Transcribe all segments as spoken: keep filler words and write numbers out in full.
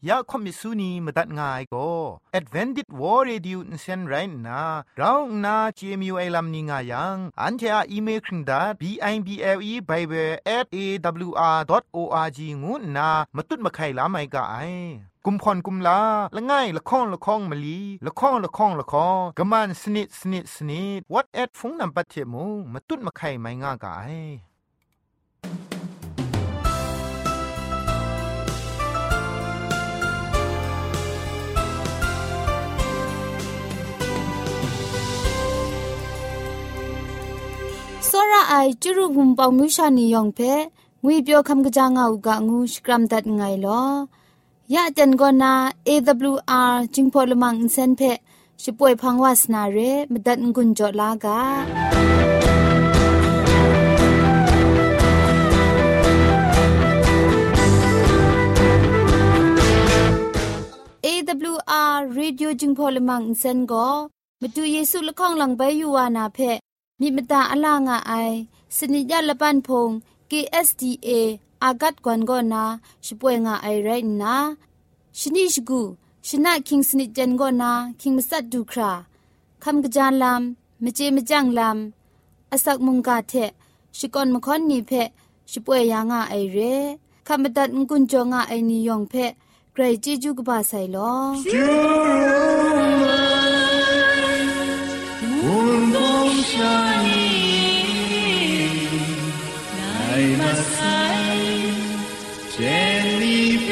ยาคอมิสุนีมตัดง่ายก็ Advented War Radio นเซนไรนะเราหน้า จี เอ็ม ยู ไอ ลัมนิงายังอันเทออีเมลคิงดา บี ไอ บี แอล อี Bible แอท เอ ดับเบิลยู อาร์ ดอท โอ อาร์ จี งูนะมาตุ้ดมาไข่ลาไม่กะไอกุมพรกุมลาละง่ายละข้องละข้องมะลีละข้องละข้องละข้องกะมันสนิดสนิดสนิด What at ฟงนำปัจเจมูมาตุ้ดมาไข่ไม่ง่ากะไอစောရအိုင်ကျရုံပေါင်မြရှာနေယောင်ဖဲငွေပြောခမ်ကကြငါဥကငူစကရမ်ဒတ်ငိုင်လောရတန်ကောနာ เอ ดับเบิลยู อาร์ จิงพอลมังอินเซนเพชิป่วยพังวาสนาเรมดัดงุนจอลากา เอ ดับเบิลยู อาร์ Radio จิงพอลมังอินเซนก็มาดูเยซูละข้องหลังใบยูวานาเพมีมตาอลางาไอสนิยาละปันพง เค เอส ดี เอ อากัดกวนก็นาช่วยงาไอไรนะชนิชกูชนะคิงสนิจันก็นาคิงมัสัดดูคราคำกระจานลำมเจมจังลำอาศักมุงกาเทชิกอนมคอนนีเพช่วยยางาไอเรคำบัดงกุนจงาไอนิยองเพไกรจีจูกบาไซลอ下你来马赛见你别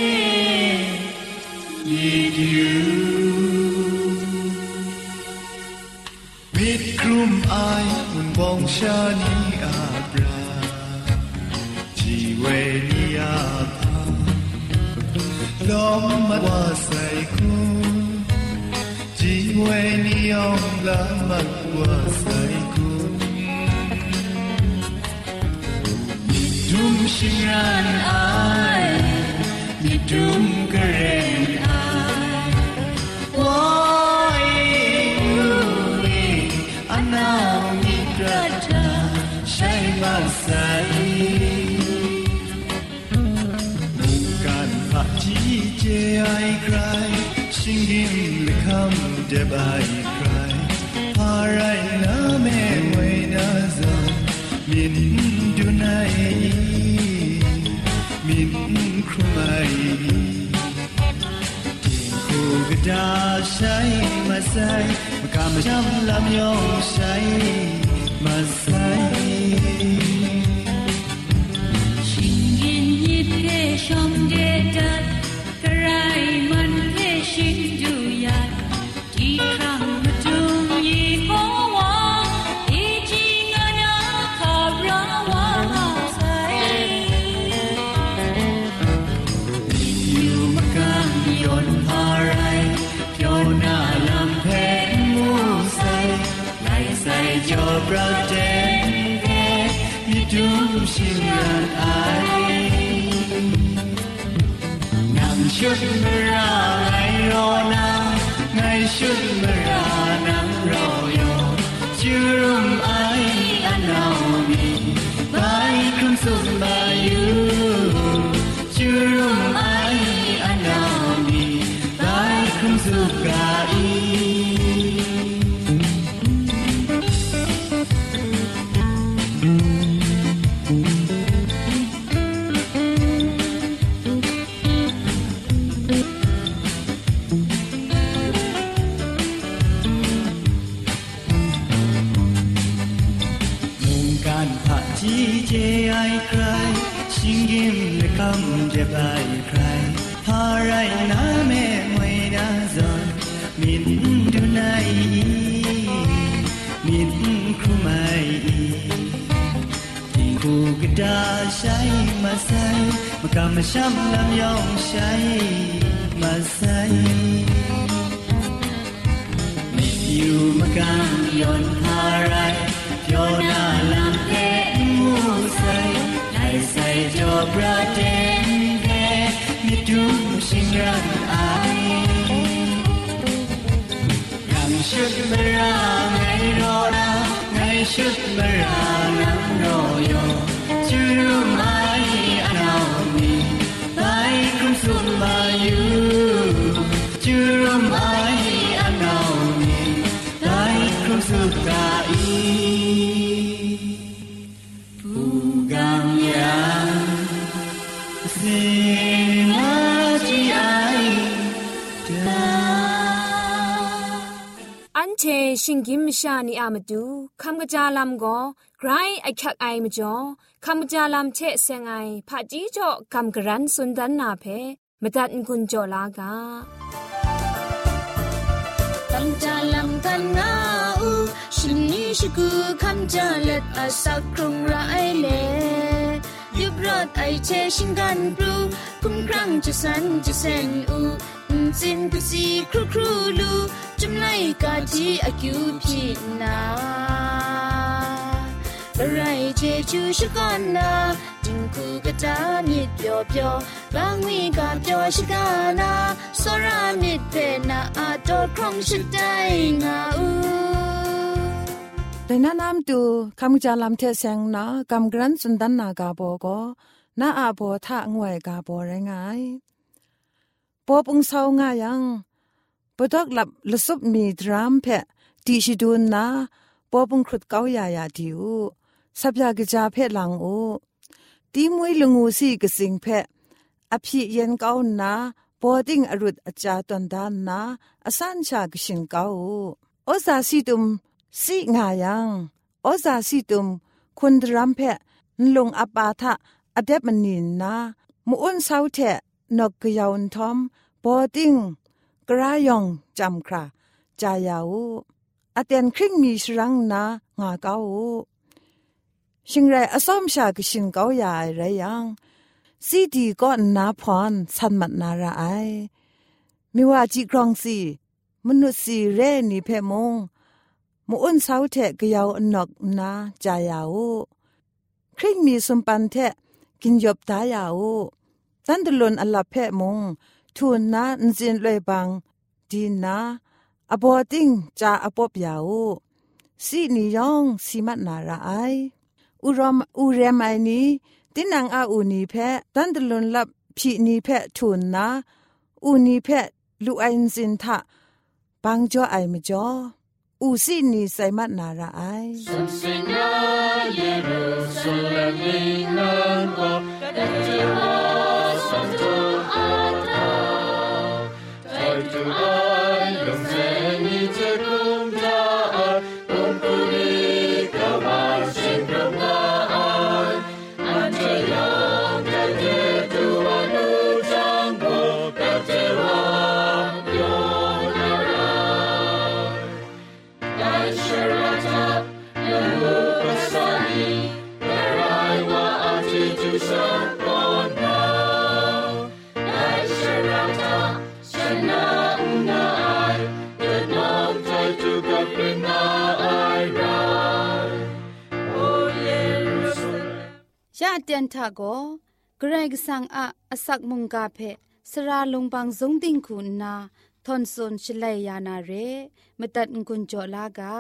一丢มิดกลุ่มอายมันบองชานีอาบราจีเวนีอาพาล้อมมาว่าใส่กูจีเวนียองละมัดว่าใส่กูมีดุมชิงรันอายมีดุมกระเรนอายว้ายอันนามีกระดาใช้มาใส่มุงกันพักจีเจไอใครชิงกิมเลยคำเดบายใครพาไรนะแม่ไว้นะจังมินดูไหนมินครูไม่ที่คู่กระดาใช้มาใส่มากำจำลำยองใช้มาใส่ชิงกินยิดเกชมเดดัดกระไรมันเกชิงดูยาที่ครั้งมาจุงยีโฮวาอีจิงานาคาราว่าใส่อยู่มากางยนพาไรเพียวหน้าลำเพนมูใส่ไหลใส่จอประเจนเพมีดุมชิงรันไอชุดมราไงรอนาไงชุดมรานังรอโยจูรุมไออันนามีใบคำสุดมาอยู่จูรุมไออันนามีใบคำสุดกาอีที่เจไอใครชิงกิมและคำเจ็บไอใครพาไรนะแม่ไม่น่าจนมินดูไหนมินครูไม่ที่คู่กระดาใช้มาใส่มากำมาช้ำลำยองใช้มาใส่ไม่อยู่มากำยนพาไรโยนาลำเพใส่ไหลใส่จอประเด็นแค่มีดุมชิงรันไอยังชุดมราไงรอนาไงชุดมรานังรอโยจูรุมไออันเอามีไปคุมสุมาอยู่ชิงกิมชานีอามาดูคำกระจาลำก็ไกรไอคักไอมาจ่อคำกระจาลำเชะเซงไอผาจีจ่อคำกระรันสุนดันนาเพมาตัดกุญจ่อลากาคำจาลำกันงาอูชินนี้ชิกูคำจาเล็ดอาสักครุงไรเล่ยุบรอดไอเชชิงกันปลูคุ้มครั้งจะสันจะเซนอูจินกุซีครูครูลูจุมไลกาจีอากิวพีนาบะไรเจจูชะกันนาจิงคูกะจามิดเปียวเปียวบางวีกาเปียวชะกานาสรามิดเพนาอาโตครองชะไดงาอูแต่น้านามตูคำจาลำเทเซงนากำกรันสุนดันนากาโบก็นาอาโบทะงวยกาโบไรงายปอปุงเศร้างายังปดอกหลับละซุบมีดรามเพะตีชิดูนนาปอปุงครุดเก้ายายาดิวสับยากจาเพะหลังโอตีมวยลงูสีกสิงเพะอภิเย็นเก้านาปอดิ้งอรุดอาจาตันดานนาอสันชากชิงเก้าโอซาสีตุมสีงายังโอซาสีตุมคุณดรามเพะลงอปาทะอเดบมันนินนามุอ้นเศร้าเทะนกกยาวทอมปอติ้งกระยองจำคราจายาวอาเตียนครึ่งมีสรังนางาเก้าชิงไรอซ้อมชากชินเก้าใหญ่ไรยังสีดีก็นาพรสันมัดนาราไอไม่ว่าจีกรองสีมนุษย์สีเรนีเพมงมุอ้นเศร้าเทะกยาวนกนาจายาวครึ่งมีสมปันเทะกินยบตายาวตันตลุนอลาเพะมงทูนนาอินจินเลยบังดีนาอบอติงจาอปอบยาวสีนิยองสีมัดนาราไออุรมอุเรมไอนีตินังอาอูนีเพะตันตลุนลับพีนีเพะทูนนาอูนีเพะลูไออินจินทะปังจ่อไอมจ่ออูสีนีไซมัดนาราไอสุนสิงาเยรูซาเล็มนินันโอกะเดวาSanto Ata Tai tu ai lom zeni te kum da ai Om kuri kawai sin kum da ai Ante yang te te tu anu janggo Te te wa yon arai Dai sharata yamu pasani Narai wa ati tu sapon ยาเตียนทาโกเกรกสังอะอสักมุงกาเพสราลงบางสงติงคุณนาทอนซนชลัยยานาเรมตัดกุญจลากา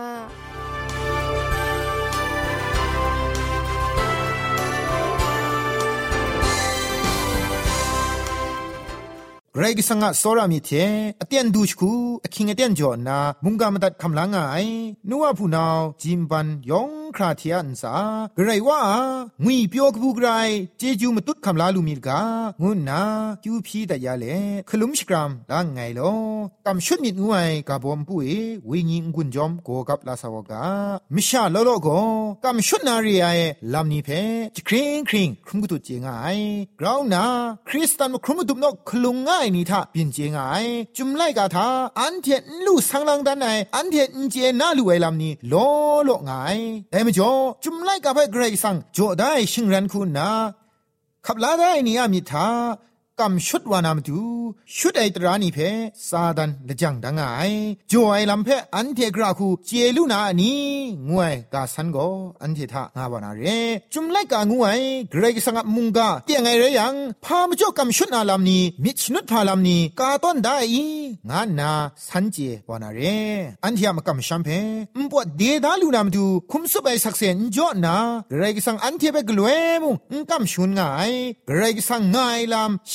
เรกิสังะสรามิเทอเตียนดูชคูอคิงอเตียนจอนามุงกามตัดคำลางไอนัวผู้นาวจิมบันยองคราเทียนสากระไรว่างุยเปียวกบูกไรเจจูมตุดคำลาลูมิลกางุนนาจูพีตะยาเลขลุมสกรัมลางไงโลกำชุดมิดงวยกาบอมปุยวิญิงกุนจอมโกกับลาสาวกามิชาโลโลโกกำชุดนารีไอลำนี้เพจคริงคริงครุมกุตุเจงไอกราวนาคริสตันมครุมกุตุนกขลุงง่ายนี่ท่าเปลี่ยนเจงไอจุมไลกาท่าอันเทนลู่สังลังดันไออันเทนเจน่าลู่ไอลำนี้โลโลง่ายแต่ไม่จ่อจุมไลกาไปเกรกสังจ่อได้ชิงรันคุณนาขับลาได้นี่อามิท่ากำชุดวานามดูชุดไอตรานีเพซาดันละจังดังไงจ่อไอลำเพอันเทกราคูเจลูนาอันนี้งวยกาสันโกอันเทท่างาบานาเรจุมไลกางวยเกรกสังมุงกาเตียงไงเรยังพามจ่อกำชุดนาลำนี้มิชนุดพาลำนี้กาต้นได้งานนาสันเจวานาเรอันเทียมกำชัมเพมปวดเดดาลูนามดูคุมสุบไอสักเซนจ่อนาเกรกสังอันเทเปกลวยมุงกำชุนไงเกรกสังไงลำ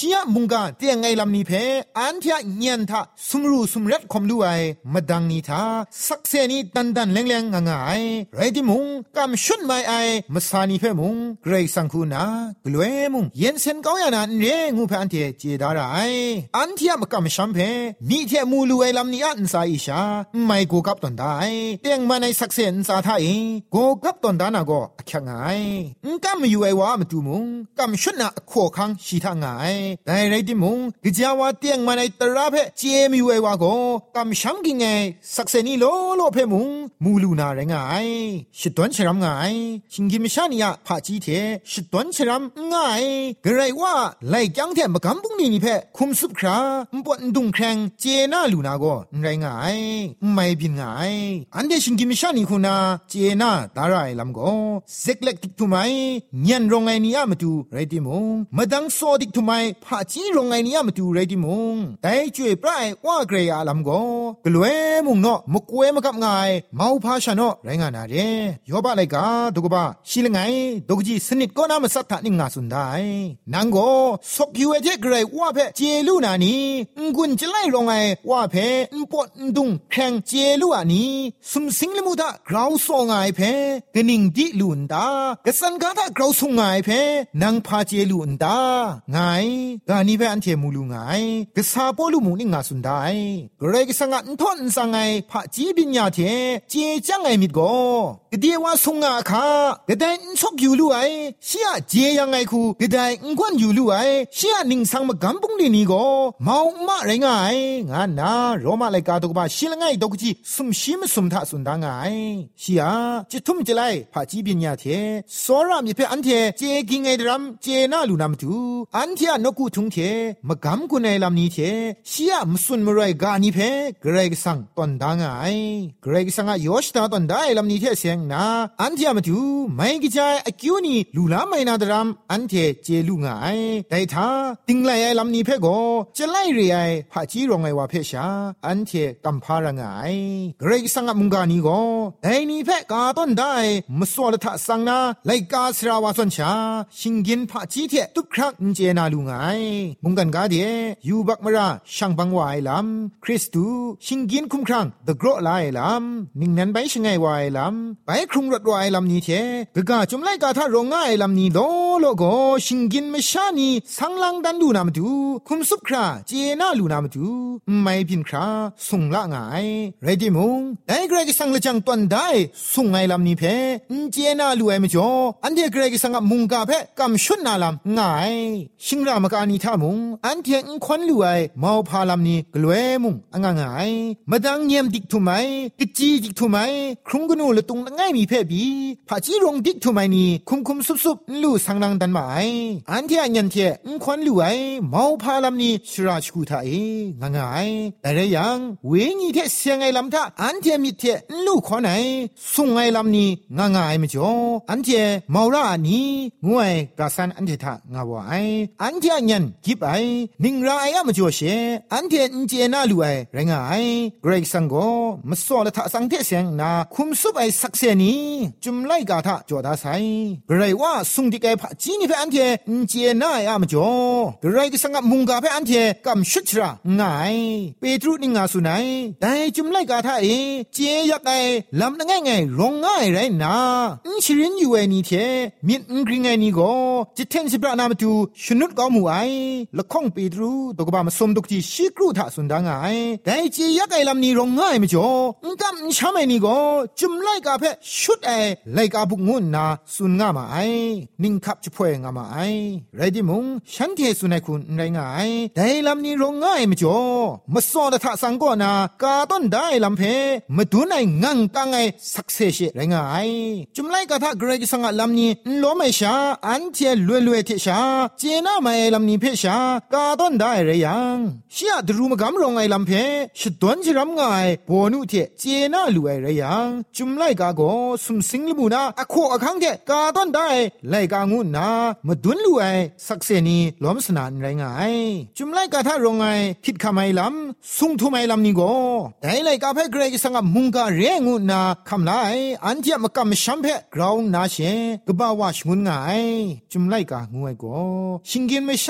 ชียมุงกาเตียงไงลำนี้เพอันที่เงียนทะสมรูสมรัดคมดูไอมาดังนี้ทาสักเซนีดันดันแรงแรงง่ายไรที่มุงกำชุดไม่ไอมาสานีเพมุงเกรซังคูนากลัวมุงเย็นเซนก้าวยานันเรงูเพอันเทเจดาไรอันที่มากำชัมเพมีเทมูลูไอลำนี้อันสายอิชาไม่กูกับตอนได้เตียงมาในสักเซนสาทายกูกับตอนดานาก็แค่ไงกำอยู่ไอวามาดูมุงกำชุดน่ะโคคังชีทางไงแต่ไรที่มุงกิจาวาเตียงมาในตราเพเจมีไอวาก็กำชัมกิงไงสักเซนีโลโลเพมุงมูลูนาไรงไงชิดตวนชรำไงชิงกิมชานียะพาจีเทชิดตวนชรำไงกระไรว่าไล่จังเทมกำปุงนี่นี่เพคุมสุบคราปวดดุงแข็งเจน่าลูนาก็ไรงไงไม่บินไงอันเดชิงกิมชานีคุณาเจน่าตาไรลำก็เซกเล็กติกทุไมเงียนรงไงนี่ยมาดูไรดิมงมาดังโซดิกทุไมพาจีรงไงนี่ยมาดูไรดิมงแต่ช่วยปลายว่าเกรยาลำก็กลัวมุงเนาะมกเวมกับไงเมาพาชะเนาะไรงานาเรยอบะไลกาดุกบะชิลไงดุกจีสนิดก็นามาสัทธานิงาสุนได้นังก็สกยูเอเจเกรยว่าเพเจลูนานีงุนจะไล่รงไงว่าเพนปวดดุงแข็งเจลูอานีสุมสิงลมุดากราวโซงไงเพกะนิงดิลุนตากะสันกาตากราวโซงไงเพนังพาเจลูนตาไงกานีเพอันเทมูลูไงกะซาโปลูมุนิงาสุนได้เกรกสังอันทอนสังไงพาจีบิญญาเทเจจังไงมิดโกกะเดียวว่าสงงาคากะไดอินชกอยู่ลู่ไอเชียเจยังไงคูกะไดอินกวนอยู่ลู่ไอเชียนิงสังมะกัมปุงลีนี่โกเมามาไรงายงานาโรมาไลกาตกบะชิลไงดอกจีสุมชิมสุมทะสุนดางไงเชียจิทุมจิไลพาจีบิญญาเทสอรามยิเพอันเทเจกิงไงดรัมเจนาลูนามตูอันเทนกูทุงเทมะกัมกุไนลำนี้เทเชียมสุนมรายกานิเพเกรกสังตอนดางไงเกรกสังยอชตาตอนได้ลำนี้เทเสียงนาอันเทมาดูไม่กิจายอคิวนี่ลูลาไม่นาดรัมอันเทเจลูไงแต่ถ้าติงไลไอลำนี้เพโกจะไล่เรียพาจีรองไงว่าเพชาอันเทกัมพารังไงเกรกสังมุงกานีโกไอนี่เพกาต้นได้มสวดทะสังนาไลกาสราวาสนชาชิงกินพาจีเทตุกครั้งเจนาลูไงมุงกันกาเดยูบักมราช่างบังวายลำคริสตูชิงกินคุ้มครั้งตะโกรไลลำนิ่งนั้นไปชงไงวายลำไปครุงรถวายลำนี้เทกะกาจุมไลกาทารงไงลำนี้โลโลโกชิงกินไม่ชานีสังลังดันดูนามดูคุมสุบคราเจนาลูนามดูไม่พินคราส่งละไงไรดิมุงไอเกรกสังละจังตอนได้ส่งไงลำนี้เพเจนาลูไอมจ่ออันเดเกรกสังมุงกาเพกำชุนนาลำไงชิงรามกานีท่ามุงอันเทงควันลูไอเมาพาลำนี้กลัวมุงอ่างไงมาดังเยี่ยมดิกทุไมกิจีดิกทุไมครุงกนูละตุงง่ายมีเพบีพาจีรงดิกทุไมนี่คุมคุมซุบซุบลู่สังนังดันมาอันเทอันยันเทงควันลูไอเมาพาลำนี้ชราชกูทาเองง่ายแต่ระยังเวงีเทเสียงไอลำท่าอันเทมิเทลู่ขอไหนส่งไอลำนี้ง่ายไม่จ่ออันเทเมารานี้งวยกาสันอันเทท่างาวไออันเทอันยันกิบไอนิงราไออะมาจ่อเชอันเทนเจน่าลู่ไอไรงายเกรกสังโกมสอละทะสังเทเสียงนาคุมซุบไอสักเซนีจุมไลกาทะจ่อดาไซเกรว่าสุงดิไกพะจีนี่เพอันเทนเจน่าอะมาจ่อเกรกสังมุงกาเพอันเทกัมชุชราง่ายเปตรุนิงาสุนัยแต่จุมไลกาทะเอเจยักไอลำง่ายไงร้องง่ายไรนาอินชิรินอยู่ไอนี่เทมิดกริงไงนี่ก็จิเทนสิบระนามาดูชนุดก็มูไอละข้องเปตรุตกบามาสมดุกที่ชิกรูทะสุนดางไงแต่เจยักไอลำนี้ร้องง่ายไม่จ่อกัมชามไอนี่ก็จุมไลกาเพชุดไอไลกาบุกงุนนาสุนงามาไอนิงคับจะพ่วยงามาไอไรดิมุงฉันเทสุนัยคุณไรงายแต่ลำนี้ร้องง่ายไม่จ่อมาสอนทะสังก็นากาต้นได้ลำเพมาดูในงังกังไอสักเซชไรงายจุมไลกาทะเกรกสังลำนี้ล้อไม่ชาอันเทียลวยลวยเทชาเจน่ามาไอลำนี้เพชากาต้นได้ไรยังเชียดรูมกำรองไอลำเพชดวนจิรำง่ายปวนุเทเจน่าลวยไรยังจุมไลกาโกสุมสิงลมูนาอโคอคังเทกาต้นได้ไลกางุนนามาดุนลวยสักเซนีล้อมสนานไรงายจุมไลกาทะรองไอผิดคำไอลำสุงทุไมลำนี้โกแต่ไลกาเพเกรกสังมุงกาเรงุนนาคำไลอันเทียมกำชัมเพกราวนาเชกบ่าวชงุนไงจุมไลกางวยโกชิงกินไม่ใช่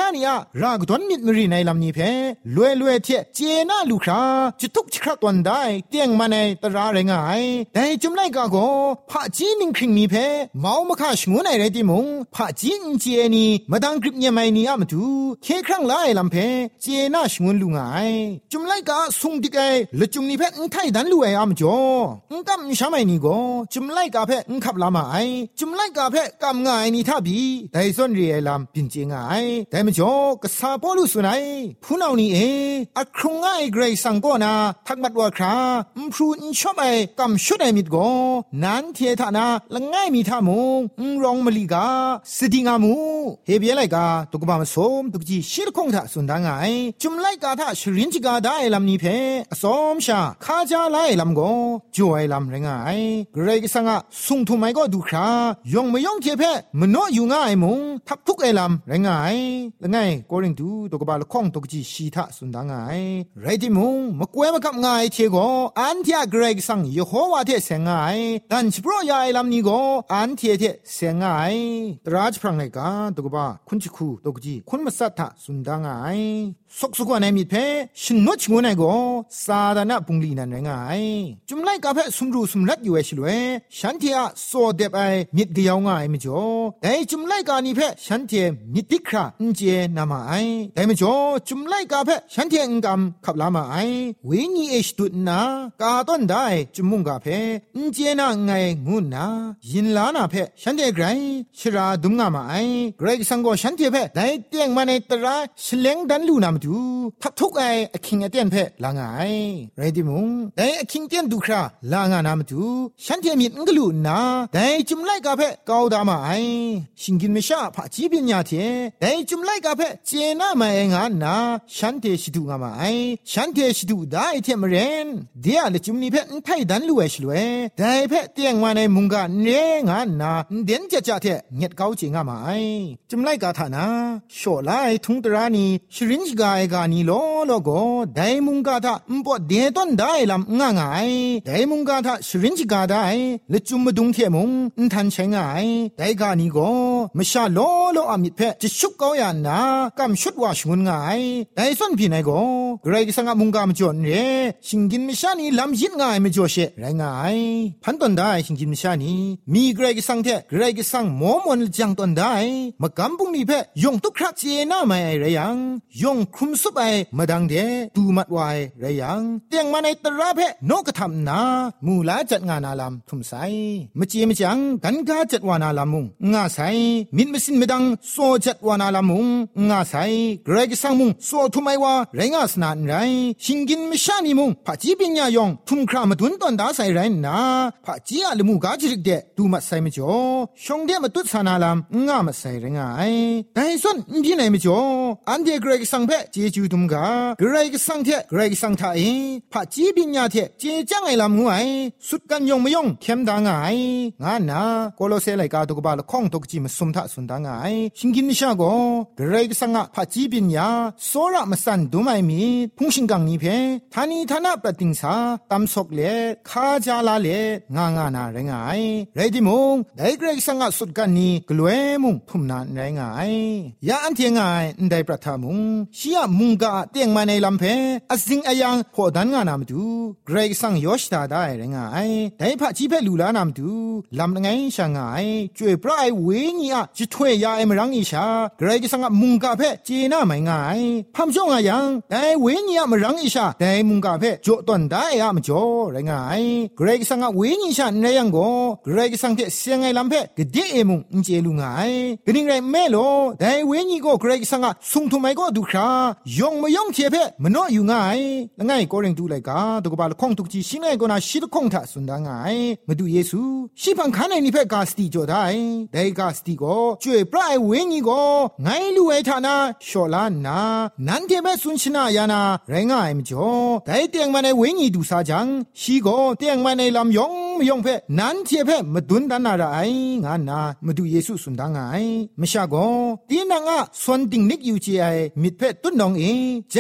นี่อะรากดอนมิดมรีในลำนี้เพลวยลวยเทเจน่าลูคราจะทุกชิคราตวันได้เตียงมาในตราแรงไงแต่จุมไลกาโกพระจีนิงคริงมีเพเมามาข้าชงวนไอไรติมงพระจีนเจนี่มาดังกริบเนี่ยไม่นี่อะมาดูเคครั้งไล่ลำเพเจน่าชงวนลุงไงจุมไลกาสุงดิกไอละจุมนี่เพอุ้งไทยดันลุยอะมาจ่ออุ้งกำชาไม่นี่โกจุมไลกาเพอุ้งขับลามาไอจุมไลกาเพกำง่ายนี่ท่าบีแต่ส่วนเรียลำปินเจงไงแต่มาจ่อกษาปอลุสุนัยผู้นานี่เออัครุงง่ายเกรซังก็นาทักบัดว่าคราอุ้มพรูอุ้งชอบไอกำชุดไอมิดโกนั้นเทียท่านาละง่ายมีท่ามงอุ้งรองมลีกาสติงามูเฮเบียไลกาตุกบามสมตุกจีชิลคงท่าสุนดางไงจุมไลกาท่าชรินจิกาได้ลำนี้เพอสมชาข้าจาไลลำโกจ่วยลำเรงไงเกรกสังะสุงทุไมก็ดูครายองไม่ยองเทียเพมโนอยู่ง่ายมงทับทุกไอลำเรงไงละไงก็เริงดูตุกบาลคงตุกจีชีท่าสุนดางไงไรที่มงมกวยมากับง่ายเทียโกอันเทียเกรกสังยโฮวาเทเสงไงดันชิโปรยาไอลำนี้โกอันเทียเทเสงไงตราจพรังไงกาตุกบาคุณชิคูตุกจีคุณมาสัตถะสุนดางไงสกสุกว่าในมิดเพชินนชงวนไอโกซาดานะปุงลีนันไงจุมไลกาเพสุมรูสุมรัดอยู่เอชลเวฉันเทียโซเดบไอมิดเกียวง่ายมิจ่อแต่จุมไลกานี่เพฉันเทียมิดติคราอุนเจนามาไอแต่มิจ่อจุมไลกาเพฉันเทียอุงกำขับลามาไอเวนีเอชตุนากาต้นได้จุมมุงกาเพอุนเจนาไงงูนายินลานาเพฉันเทียไกรชราดุมงามาไอเกรกสังโกฉันเทียเพได้เตียงมาในตราฉลงดันลูนาดูทับทุกไออคิงเตียนเพลางไงไรดิมุงแต่อคิงเตียนดูคราลางานามดูฉันเทียมิดงกลูนาแต่จุมไลกาเพกาวดามาไอชิงกินไม่ชาพะจีบิญญาเทแต่จุมไลกาเพเจนามาเองานาฉันเทชิดูงามาไอฉันเทชิดูได้เทมเรนเดียเลจุมนี่เพไทยดันลูเอชลเวแต่เพเตียงมาในมุงกาเรงานาเดนจะจะเทเงียดเกาจิงามาไอจุมไลกาทานาโชไลทุงตรานีชรินจิกาไอกานีโลโลโกไดมุงกาทาอุปเดตอนได้ลำง่ายง่ายไดมุงกาทาชรินจิกาได้และจุมดุงเทมุงอุทันเชงไงไดกานีโกมชาโลโลอามิเพจะชุกเกายันนากำชุดว่าชงง่ายไดส่วนพี่นายโกเกรกสังมุงกามจวนเรชิงกินมชานีลำยิดง่ายไม่จ่อเชไรง่ายพันตอนได้ชิงกินมชานีมีเกรกสังเทเกรกสังหมอมวนจังตอนได้มากำปุงนี่เพยงตุกครักเจน่าไม่ไรยังยงคุมสุบไอมาดังเดตูมัดไวไรยังเตียงมาในตราเพนกกระทำนามูลาจัดงานอาลำทุ่มใสมเจียมจังกันกาจัดวานาลามุงงาใสมิดมสินไม่ดังโซจัดวานาลามุงงาใสเกรกสังมุงโซทุ่มไอวาไรงาสนานไรชิงกินไม่ชานีมุงพะจีปิญญายองทุ่มครามาตุนตอนดาใสไรนาพะจีอาลมูกาจิริกเดตูมัดใสไม่จ่อชงเดมาตุสานาลามงามาใสไรงายแต่ส่วนพี่ไหนไม่จ่ออันเดเกรกสังเพเจจูตุมกาเกรกสังเทเกรกสังทาเอพะจีปิญญาเทเจจังไอลามงวยสุดกันยองไม่ยองเข้มดางไงงานนาโกโลเซไลกาตุกบาลข้องตุกจีมาสุมทะสุนดางไงชิงกินนิชาโกเกรกสังะพะจีปิญญาโซระมาสันดูไม่มีพุงชิงกังนี้เพทานีทานะปะติงสาตำศกเลคาจาลาเลงางานาไรงายไรดิมงไดเกรกสังะสุดกันนี้กลวยมุงทุ่มนานไรงายยาอันเทียงายไดประทามุงชียมุงกาเตียงมาในลำเพอสิงอายังพอดันงานามดูเกรกสังยอชตาได้ไรงายไดพะจีเพลูลานามดูลำไงช่างไงจวยปลายเวนีอะจิถวยยาเอมรังอิชาเกรกสังะมุงกาเพเจน่าไม่ง่ายพัมจ่องอายังไดเวนีอะมรังอิชาไดมุงกาเพจ่อตอนได้อะมจ่อไรงายเกรกสังะเวนีชาในยังโกเกรกสังเทเสียงไงลำเพกเดเอมุงอินเจลุงไงกนิ่งไรเมโลไดเวนีโกเกรกสังะสุงทุไมก็ดูครายองไม่ยองเทียเพมโนอยู่ไงละไงก็เร่งดูไลกาตุกบาลข้องตุกจีชิงไงก็น่าชิลข้องทะสุนดาไงมาดูเยซูชิพังคันไอนี่เพกาสติจ่อได้ไดกาสติโกช่วยปลายเวนีโกไงลูเอทานาชอลานานันเทเบสุนชนายานาไรงายมจ่อไดเตียงมาในเวนีดูซาจังชีโกเตียงมาในลำยองไม่ยองเพนันเทียเพมาดุนดานาไรงานามาดูเยซูสุนดาไงไม่ชาโกตีนังอะส่วนติงนิกอยู่จีไอมิดเพตุนนองเอใจ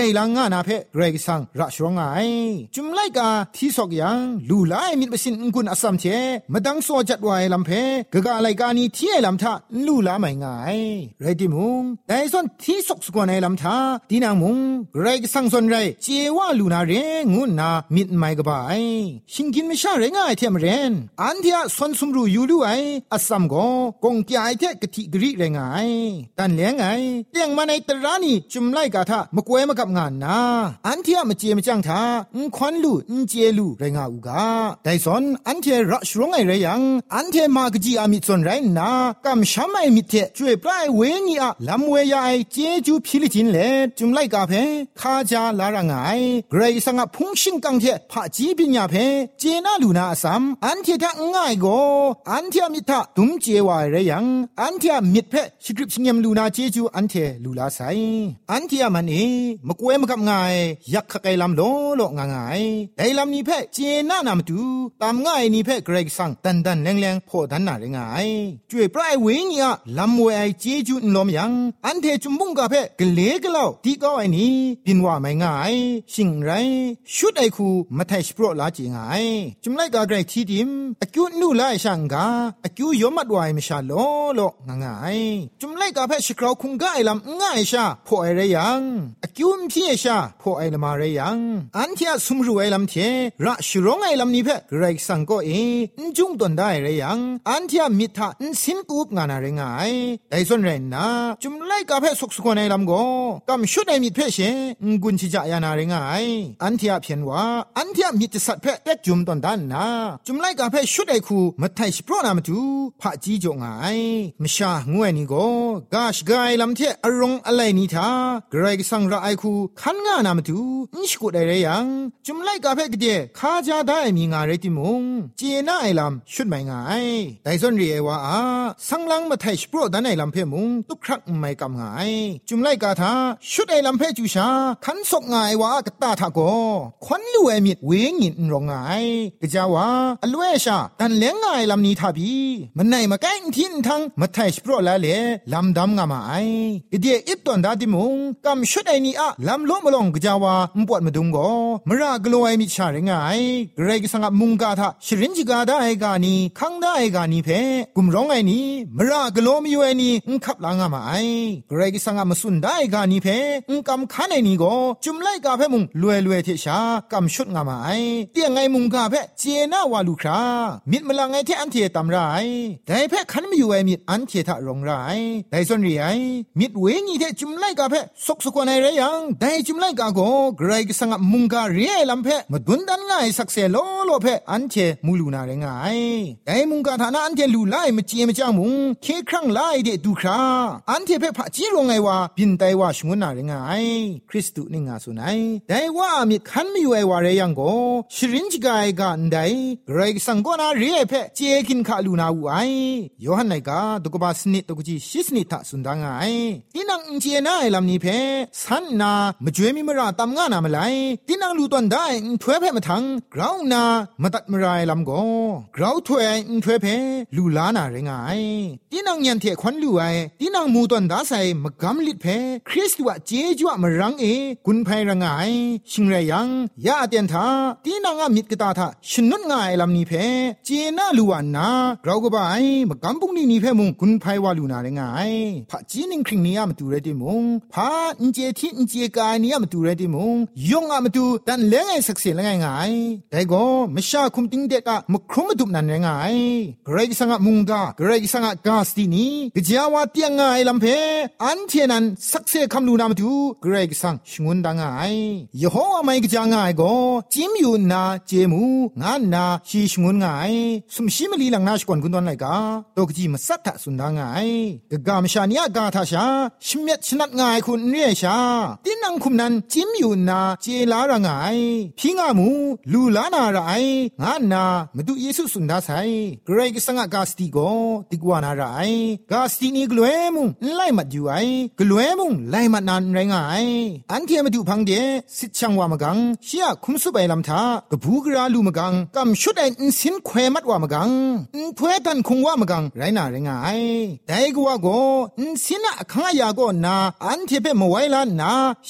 ลังงานาเพเกรกสังระชรองไงจุมไลกาที่สอกยังลูไลมิดบสินกุนอสัมเชมดังโซจัดไว้ลำเพกะกะไลกานีที่ลำทะลูลาไม่ง่ายไรติมุงแต่ส่วนที่สกสกวนในลำทะดีนางมุงเกรกสังส่วนไรเจว่าลูนาเรงุนนามิดไม่กบายชิงกินไม่ใช่เรงง่ายเทมเรนอันที่ส่วนสมรู้อยู่ด้วยอสัมโกกงกีไอเทกติกรีเรงง่ายแต่เลี้ยงไงเลี้ยงมาในตรานีจุมไลกาทะมกวยมากับงานนาอันที่มาเจมจังทาอุควันลูอุเจลูเรงาอุกาแต่ส่วนอันที่รัชรงไอเรยังอันที่มากจีอามิส่วนไรนากำช้ำไอมิเทช่วยปลายเวงีอะลำเวียไอเจจูพิลิจินเลจุมไลกาเพคาจาลารังไอเกรสังะพุงชิงกังเทพะจีปิญญาเพเจนาลูนาสัมอันที่ทะง่ายโกอันที่มิทะตุมเจวายเรยังอันที่มิดเพสกริปสิงยมลูนาเจจูอันที่ลูลาไซอันที่มันเอมกวยมกับง่ายยักขะไกลำโลโลง่ายไดลำนี้เพเจนานามตูตามง่ายนี้เพเกรสังตันตันแรงแรงพอดันนาเรงไงช่วยปลายเวงีอะลำเวไอเจจูนลมยังอันเทจุมบุงกะเพกเลกะลาวที่ก็ไอนี้ปินว่าไม่ง่ายชิงไรชุดไอคูมาไทสโปรลาจีง่ายจุมไลกาไกรที่ดิมอคิวนูไลช่างกาอคิวยอมัดวายไม่ชาโลโลง่ายจุมไลกาเพชกราวคุงกาไอลำง่ายชาพอไอเรยังอคิวมพี่ชาพอไอลมาเรยังอันที่สมรู้ไอลำเทระชรองไอลำนี้เพเกรกสังก็เอจุงตนได้เรยังอันที่มิทะสินกูบงานาเรงายไดส่วนเรนนะจุมไลกาเพสกสกวนไอลำก็กำชุดไอมิเพเชกุนชิจายานาเรงายอันที่เพียนว่าอันที่มิตรสัตว์เพเต็กจุมตนด้านนะจุมไลกาเพชุดไอคูมาไทยสโปรนามาตูพะจีจงไอมชางวยนี่ก็กาชกายลำเทอรงอะไรนี่ทาเกรกสังระไอคูขันงานามาตูนิชกุดไอเรยังจุมไลกาเพกเดคาจาได้มีงาเรติมุงเจน่าไอลำชุดไม่ง่ายแต่ส่วนเรียว่าอาสังลังมาไทยสโปรดันไอลำเพมุงตุกครักไม่กำง่ายจุมไลกาทาชุดไอลำเพจูชาขันศกง่ายว่ากตาทาโกควันลู่ไอมิดเวงินรงง่ายกะจาว่าอลเวชาดันเลี้ยงง่ายลำนี้ทาบีมันไหนมาแก้งทินทังมาไทยสโปรละเลลำดำงามาไอกะเดียอิบตอนดาดิมุงกำชุดไอนี้อะลำโลมลงกะจาว่ามปวดมาดุงโกมรากลัวไอมิดชาเรงง่ายเกรกสังมุงกาทาชรินจิกาได้กานีคังได้กานีเพกุมร้องไอนี้มรากลัวมีอยู่ไอนี้อุคับลางามาไอเกรกสังมสุนได้กานีเพอุกำคันไอนี้โกจุมไลกาเพมุงลวยลวยเทชากำชุดงามาไอเตียงไงมุงกาเพเจน่าวาลูครามิดมลังไอเทอันเทตำไรแต่เพคันไม่อยู่ไอมิดอันเททะรงไรแต่ส่วนรีไอมิดเวงีเทจุมไลกาเพสกสกวนไอไรยังแต่จุมไลกาโกเกรกสังมุงกาเรียลำเพมาดุนดันง่ายสักเซโลโลเพอันเทมูลูนาเรงไงแต่มุงกาฐานะอันเทลูไลมาเจมจ้างมุงเคครั้งไลเดดูคราอันเทเพพะจีรงไงว่าบินไตว่าชงวนนาเรงไงคริสตุนิงาสุนัยแต่ว่ามิดคันไม่อยู่ไอวาเรยังโกชรินจิกายกันไดเกรกสังกนาเรียเพเจกินคาลูนาอูไอโยฮันไนกาตุกบาสนิตตุกจีชิสนิทะสุนดางไงที่นังเจน่าไอลำนี้เพสันนามจวยมิมราตามงานามไลที่นังลูตันได้ถวยเพมาทังกราวนามาตัดมรายลำโกกราวถวยถวยเพลูลานาเรงไงที่นังยันเทควันลูไอที่นังมูตันดาไซมกำลิดเพคริสต์ว่าเจจวะมรังเอกุนไพรังไงชิงไรยังยาเตียนทาที่นังอามิดกตาทาชนุนไงลำนี้เพเจน่าลูวานาเราก็บ่ายมกำปุงนี่นี่เพมุงกุนไพวาลูนาเรงไงพะจีนิงคริงนี้มาตูเรติมุงพาอินเจที่อินเจกายนี้มาตูเรติมุงยงอามาตูดันเลี้ยงไอสักเสียละไงไงแต่ก็ไม่ชาคุมติงเด็กอะมครุมมาตุบนั่นไงเกรกสังะมุงกาเกรกสังะกาสตินีกะจาวาเตียงไงลำเพอันเทนันสักเสียคำลูนามาตูเกรกสังชงวนดังไงยโฮวาไม่กะจางไงก็จิมอยู่นาเจมูงานนาชีชงวนไงสมชิมลีหลังนาชกวนกุนตอนไหนกาตกจีมาสัตตะสุนดังไงกะกามชาเนียกาทาชาชิเมตชนัดไงคุณเรียชาตินังคุมนันจิมอยู่นาเจลาระไงพิงามูลูลานาระไองานนามาดูเยซูสุนดาไซเกรกสังกาสติโกติกวานาระไอกาสตินีกลวยมุงไลมัดอยู่ไอกลวยมุงไลมัดนานไรงไงอันเทียมาดูพังเดสิชังวามกังเชียคุมสุไปลำทากบูกราลูมกังกำชุดไออินสินเควมัดวามกังอินเควตันคงวามกังไรนาไรงไงแต่กว่าโกอินสินะขังยาโกนาอันเทเปมไวลานาชิ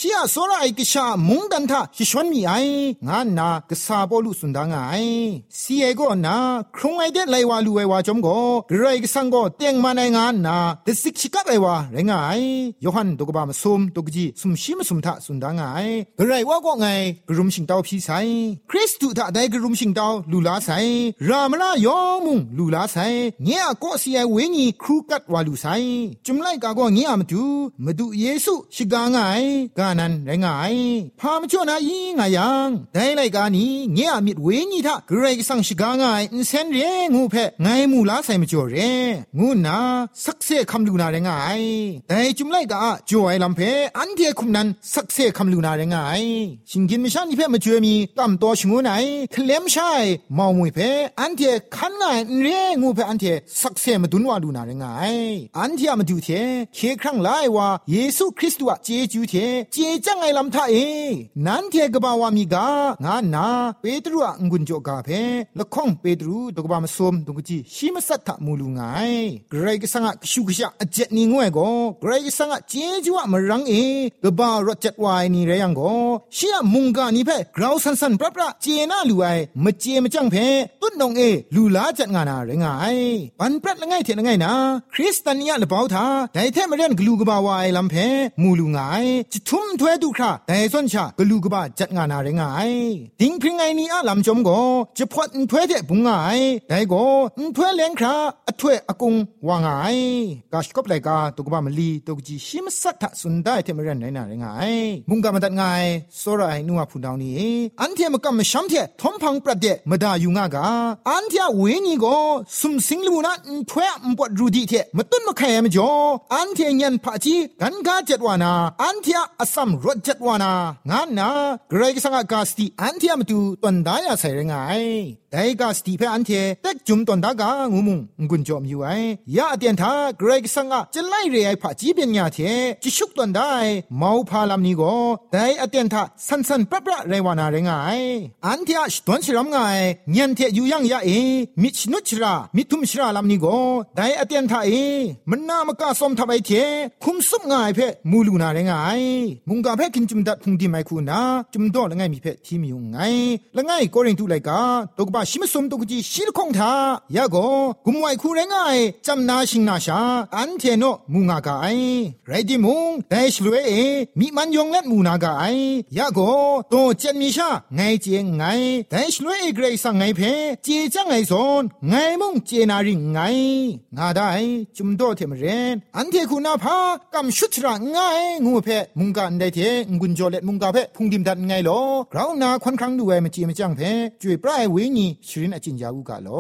ชียโซระไอกษามุงดันทาชิชวนมีไองานนากษาบอลุสุนดางไอซีเอโกนาครุงไอเดไลวาลูไอวาจอมโกกระไรกสังโกเตียงมาในงานนาเดสิกชิกะไอวาเรงไงยอหันตกบามซุมตกจีซุมชิมซุมทะสุนดางไงกระไรว่าก็ไงกรุมชิงเตาพี่ไซคริสตุทะได้กรุมชิงเตาลูลาไซรามรายอมุงลูลาไซเงียก็ซีไอเวญีครูกัดวาลูไซจุมไลกาก็เงียมาดูมาดูเยซูชิกาไงกานันไรงไงพามจ่อนายีไงยังได้ไลกานี้เงียมิดเวญีทะกระไรกสังชิกาไงอินเซนเรงูเพไงมูลาไซมจ่อเรงูนาสักเซคำลูนาไรงไงแต่จุมไลกาจ่อไอลำเพอันเดียคุมนั้นสักเซคำลูนาไรงไงชิงกินมิชันนี่เพมาจ่อมีตามตัวชงูไหนเคลมใช่มองมวยเพอันเดียคันไงเรงูเพอันเดียสักเซมาดุนวาลูนาไรงไงอันเดียมาดูเทเคครั้งไลว่าเยซูคริสต์ว่าเจจูเทเจจังไงลำท่าเอนั้นเทกบ่าวามีกางานนาเปโตรอ่ะงุนโจกาเพละข้องเปโตรตกบ่ามาสมตกจีชิมสัตถะมูลูไงเกรกสังะชุกชะอเจนี่งวยโกเกรกสังะเจจูอ่ะมรังเอกบ่ารถจัดวายนี่เรยังโกเชียมุงกานี่เพกราวสันสันปรับประเจนาลูไอมเจมจังเพตุ้นนองเอลูลาจัดงานาเรงไงปันปรัดละไงเทละไงนะคริสเตียนยะละเปาทาไดเทมเรนกลูกบ่าวายลำเพมูลูไงจิทุมถวยดุคราไดซอนชากลูกบ่าจัดงานาเรงไงดิงพริงไงนี่อะลำจอมโกจะพอดถวยเทบุงไงไดโกถวยเลงคราอถวยอากงว่าไงกาชกบไลกาตุกบ่ามลีตุกจีชิมสัทธะสุนได้เทมเรนไหนนาเรงไงมุงกามาตัดไงโซรายนัวพูดาวนี้อันเทมกำมชัมเททอมพังประเดมดาอยู่งากาอันเทเวนี่โกสุมสิงลูนะถวยมปวดรูดีเทมตุนมาแค่มจ่ออันเทยันพะจีกันกาจัดวานาอันเทอสัมรถจัดวานางานนาเกรกสังกาสติอันเทมาดูตันดายาใส่เรงไงได้กาสติเพอันเทเต็กจุมตันดากางูมุงงุนจอมอยู่ไอยาเตียนทาเกรกสังกจะไล่เรไอพะจีเป็นยาเทจิชุกตันได้เมาพาลำนี้ก็ได้อเตียนทาสันสันปะปะเรวานาเรงไงอันเทอชตวนชรำไงเงียนเทอยู่ยังยาเอมิชนุชรามิทุมชราลำนี้ก็ได้อเตียนทาเอมันนามกาสมทบไอเทคุมสุมไงเพมูลูนาเรงไงมุงกาเพกินจุมดัดพุงดีไมคูนาจุมโดละไงมีเพทีมีอยู่ไงละไงโกริงตุไลกาตกบาชิมสมตกจีชิลคงทายาโกกุมไวคูเรงไงจำนาชิงนาชาอันเทโนมูงากาไอไรดิมุงได้ชลเวเอมีมันยองเล็ดมูนากาไอยาโกโตเจนมีชาไงเจงไงได้ชลเวเอเกรซังไงเพเจจังไงซอนไงมุงเจนาริงไงงาได้จุมโดเทมเรนอันเทคูนาพากำชุดระไงงูเพมุงกันได้เทงุนโจเล็ดมุงกาเพพุงดิมดัดไงโลกราวนาควันครั้งดูไอมาจีมาจังเพจุยปลายวิญีชรินอจินยาอุกาโล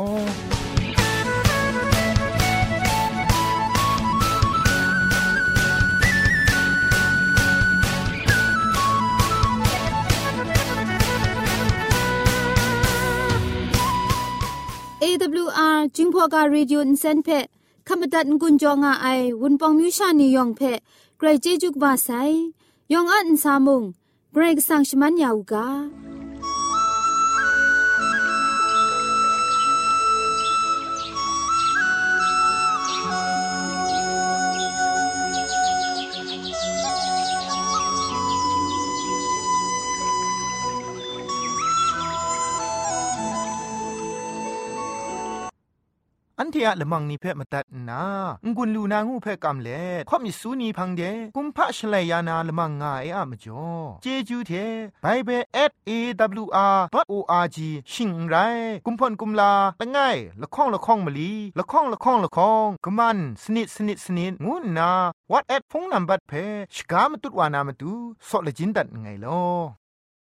เอ ดับเบิลยู อาร์ จิงพอกาเรดิโออินเซนเพขมตัดงุนจงอาไอวุนปองมิวชานียองเพไกรเจจุกบาไซยองอันซามุงไกรกสังชมันยาวกาอันเทียละมังนิเพ่มาตัดนางุนลูนางูเพ่กำเล่ข่อมิสูนีพังเดกุมพะชเลยานาละมังงาเออะมจ่อเจจูเทไบเบิล เอท เอ ดับเบิลยู อาร์ ดอท โอ อาร์ จี ชิงไรกุมพ่นกุมลาละง่ายละข้องละข้องมะลีละข้องละข้องละข้องกะมันสนิดสนิดสนิดงูนา WhatsApp พงนัมบัดเพ่ชกามตุดวานามตุซอเลจินดัดไงลอ